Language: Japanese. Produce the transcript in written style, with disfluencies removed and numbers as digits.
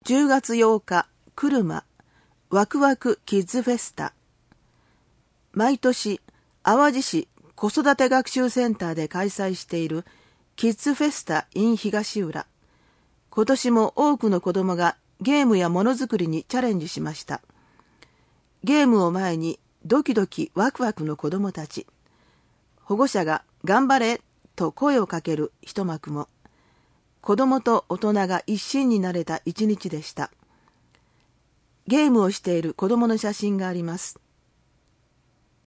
10月8日、車、ワクワクキッズフェスタ。毎年、淡路市子育て学習センターで開催しているキッズフェスタ in 東浦。今年も多くの子供がゲームやものづくりにチャレンジしました。ゲームを前にドキドキワクワクの子供たち。保護者が頑張れと声をかける一幕も。子供と大人が一心になれた一日でした。ゲームをしている子供の写真があります。